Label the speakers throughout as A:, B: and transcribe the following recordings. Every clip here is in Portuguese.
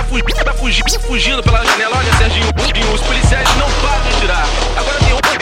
A: fugindo pela janela. Olha, Serginho, os policiais não param de tirar. Agora tem outro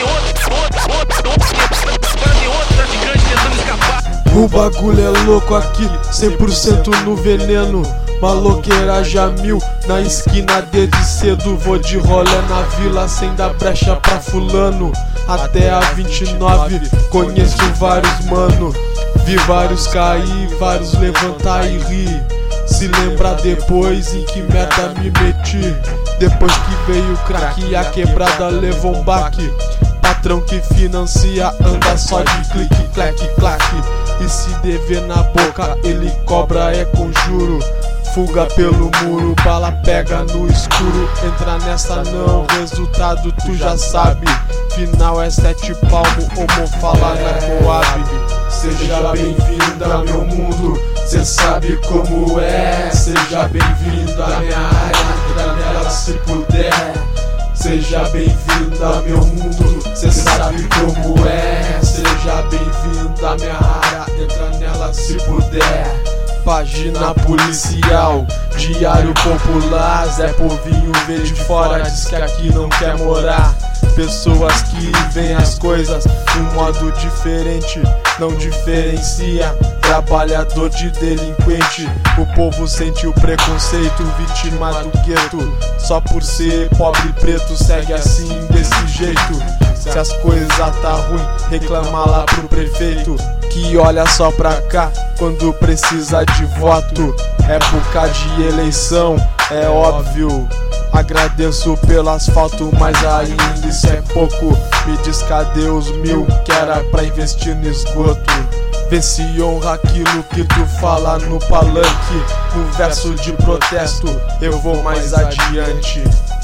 A: traficante tentando escapar.
B: O bagulho é louco aqui, 100% no veneno. Maloqueira já mil, na esquina desde cedo. Vou de rolê na vila sem dar brecha pra fulano. Até a 29, conheço vários mano. Vi vários cair, vários levantar e rir. Se lembra depois em que merda me meti. Depois que veio o crack e a quebrada levou um baque. Patrão que financia anda só de clique, clac, clac. E se dever na boca ele cobra é conjuro. Fuga pelo muro, bala pega no escuro. Entra nessa não, resultado tu já sabe. Final é 7 palmo, homo fala na Moab. Seja bem-vindo ao meu mundo, cê sabe como é. Seja bem-vindo à minha área, entra nela se puder. Seja bem-vindo ao meu mundo, cê sabe como é. Seja bem-vindo à minha área, entra nela se puder. Página policial, diário popular. Zé Povinho vê de fora, diz que aqui não quer morar. Pessoas que veem as coisas de um modo diferente, não diferencia trabalhador de delinquente. O povo sente o preconceito, vítima do gueto. Só por ser pobre e preto segue assim desse jeito. Se as coisas tá ruim, reclama lá pro prefeito, que olha só pra cá quando precisa de voto. Época de eleição, é óbvio. Agradeço pelo asfalto, mas ainda isso é pouco. Me diz cadê os 1000 que era pra investir no esgoto. Vê se honra aquilo que tu fala no palanque. No verso de protesto eu vou mais adiante.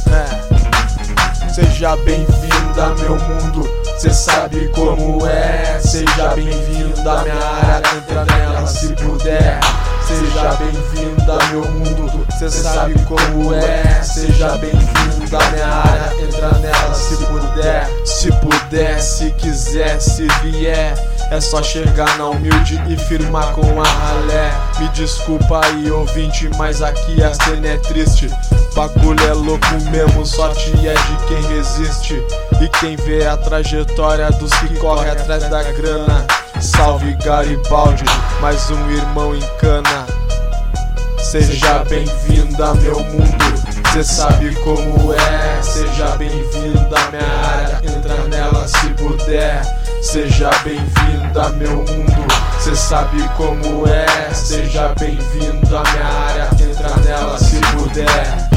B: Seja bem-vindo a meu mundo, cê sabe como é. Seja bem-vindo à minha área, entra nela se puder. Seja bem-vindo a meu mundo, cê sabe como é. Seja bem-vindo à minha área, entra nela se puder. Se puder, se quiser, se vier, é só chegar na humilde e firmar com a ralé. Me desculpa aí ouvinte, mas aqui a cena é triste. Bagulho é louco mesmo, sorte é de quem resiste. E quem vê a trajetória dos que correm atrás da grana. Salve Garibaldi, mais um irmão em cana. Seja bem-vindo a meu mundo, cê sabe como é. Seja bem-vindo à minha área, entra nela se puder. Seja bem-vindo a meu mundo, cê sabe como é. Seja bem-vindo à minha área, entra nela se puder.